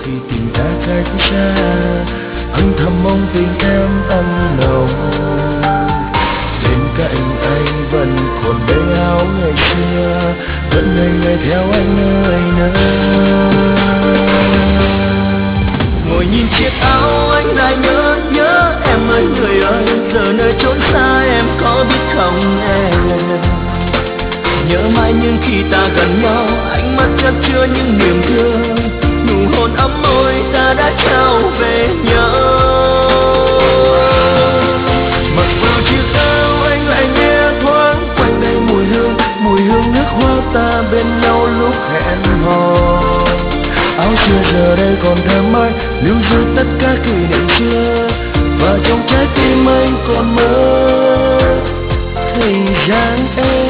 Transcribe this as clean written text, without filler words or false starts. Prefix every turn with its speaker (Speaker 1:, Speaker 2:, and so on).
Speaker 1: khi tình ta cách xa, anh thầm mong tình em ấm nồng. Bên cạnh anh vẫn còn bê áo ngày xưa, vẫn ngày ngày theo anh nơi nơi. Ngồi nhìn chiếc áo anh lại nhớ nhớ em ơi người ơi, giờ nơi chốn xa em có biết không em? Nhớ mãi nhưng khi ta gần nhau, ánh mắt chất chứa những niềm thương, nụ hôn ấm môi ta đã trao về nhau. Mặc vào chiếc áo anh lại nghe thoáng quanh đây mùi hương nước hoa ta bên nhau lúc hẹn hò. Áo xưa giờ đây còn thơm mãi, lưu giữ tất cả kỷ niệm xưa, và trong trái tim anh còn mơ hình dáng em.